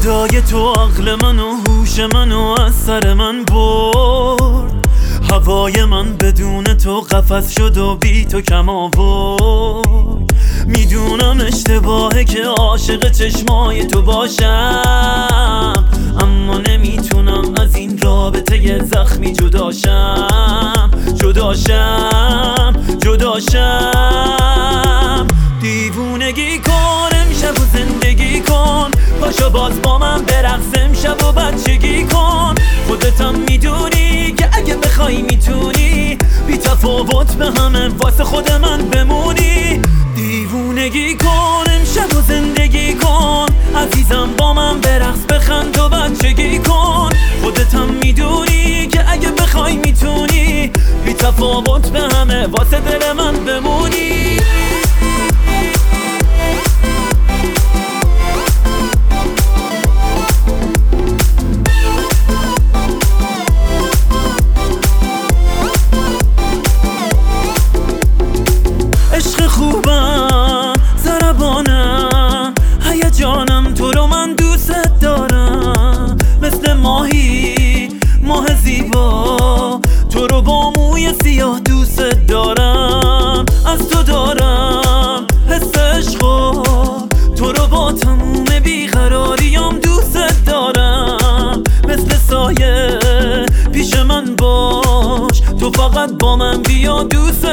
صدای تو عقل من و هوش منو از سر من برد. هوای من بدون تو قفس شد و بی تو کم آورد. میدونم اشتباهه که عاشق چشمای تو باشم، اما نمیتونم از این رابطه زخمی جداشم. دیوونگی کن امشب و زندگی کن، پاشو باز با من برقص امشب و بچگی کن. خودتم میدونی که اگه بخوای میتونی بی تفاوت به همه واسه خود من بمونی. دیوونگی کن امشب و زندگی کن، عزیزم با من برقص بخند و بچگی کن. خودتم میدونی که اگه بخوای میتونی بی تفاوت به همه واسه دل من بمونی. عشق خوبم، ضربانم، هیجانم، تو رو من دوست دارم. مثل ماهی، ماه زیبا، تو رو با موی سیاه دوست دارم. از تو دارم حس عشقو، تو رو با تموم بیقراریام دوست دارم. مثل سایه پیش من باش، تو فقط با من بیا دوست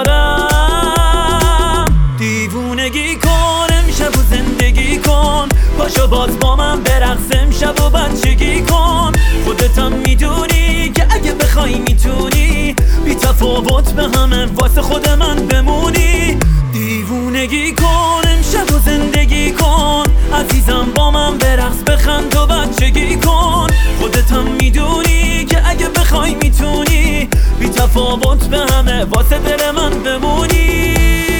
دارم. دیوونگی کن امشب و زندگی کن، پاشو باز با من برقص امشب و بچگی کن. خودتم میدونی که اگه بخوای میتونی بی تفاوت به همه واسه خود من بمونی. دیوونگی کن امشب و زندگی کن، عزیزم با من برقص بخند و بچگی کن. خودتم میدونی که اگه بخوای میتونی بی تفاوت به همه واسه دل من بمونی.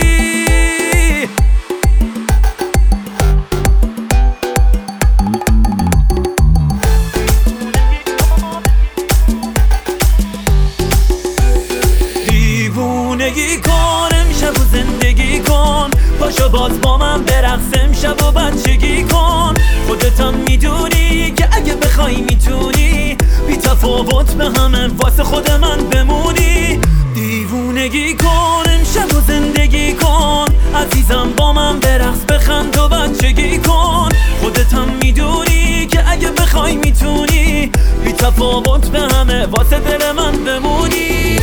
دیوونگی کن امشب و زندگی کن، پاشو باز با من برقص امشب و بچگی کن. خودتم میدونی که اگه بخوای میتونی بی تفاوت به همه واسه خود من بمونی. دیوونگی کن امشب و زندگی کن، عزیزم با من برقص بخند و بچگی کن. خودتم میدونی که اگه بخوای میتونی بی تفاوت به همه واسه دل من بمونی.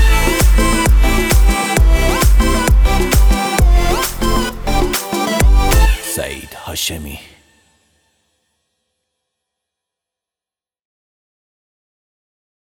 سعید هاشمی.